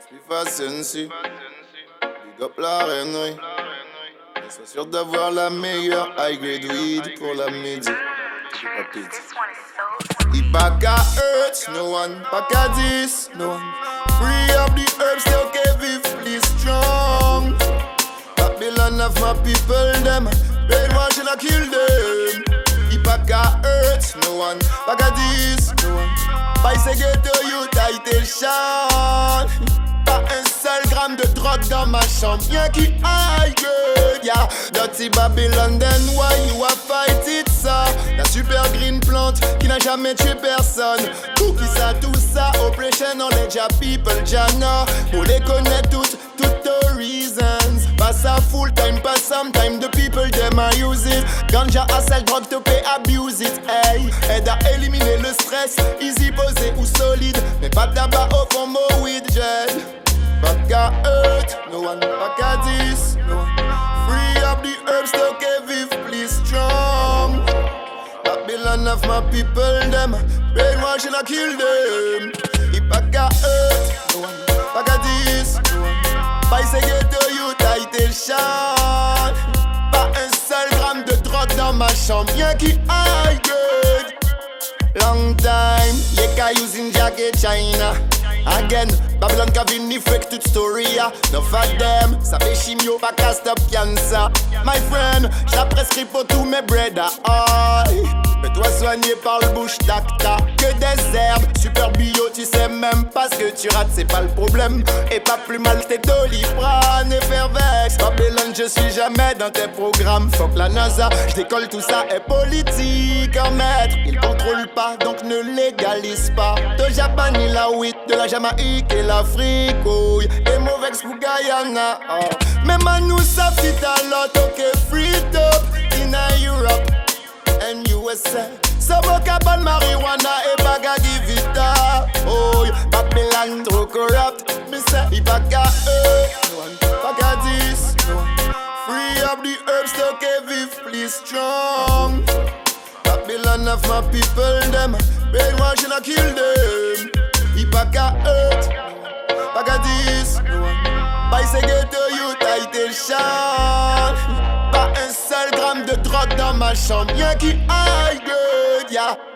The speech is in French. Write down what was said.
Spifa Sensi, big up la reine, oui. Mais sois sûr d'avoir la meilleure high grade weed pour la midi. It back a hurt, no one back a this, no one. Free up the herbs, stay okay, vive, please strong. Babylon of my people, them brainwashing, I kill them. It back a hurt, no one back a this, no one. By say ghetto youth, I tell Sean. Pas un seul gramme de drogue dans ma chambre, rien qui aille good, yeah. Dirty Babylon, then why you a fight it, ça? La super green plante qui n'a jamais tué personne. Cookie ça, tout ça, oppression knowledge ya people, Jana. Pour les connaître toutes the reasons. Pas ça full time, pas sometime, the people them a use it. Ganja, hustle, drogue, to pay, abuse it, hey. Aide à éliminer le stress, easy posé ou solide. Mais pas de tabac au fond, mo weed, jet. Back a hurt, no one back a this, no one. Free up the herbs, okay, vive, please strong. Babylon of my people, them brainwashing, I kill them. If back a hurt, no one back a this, no one. By say ghetto youth, I tell Sean. Pas un seul gramme de drogue dans ma chambre, rien qui aille good. Long time, yeah, using jacket China. Again, Babylon Kavin effect toute story, yeah. No fat them, ça fait chimio, pas qu'à stop cancer. My friend, j'la prescris pour tous mes bread, fais-toi soigner par le bouche d'acta. Que des herbes, super bio, tu sais même pas ce que tu rates, c'est pas le problème. Et pas plus mal tes Doliprane et Fervex. Babylon, je suis jamais dans tes programmes. Fuck la NASA, j'décolle tout ça est politique en maître. Ils contrôlent pas, donc ne légalise pas. De Japan, il a 8, de la Jamaïque et l'Afrique, oh. Et mauvais pour Guyana, oh. Même à nous, ça fit a lot, ok, free top. In a Europe and USA. So vocable marijuana et baga give it up. Oh, Babylon trop corrupt. Me say, he baga no one baga this, no one. Free up the herbs, okay, vive, please strong. Babylon of my people, them brainwashing, I kill them. He baga hurt, baga this, no one. By say ghetto youth, I tell Sean. Pas un seul gramme de drogue dans ma chambre, rien qui aille good, yeah.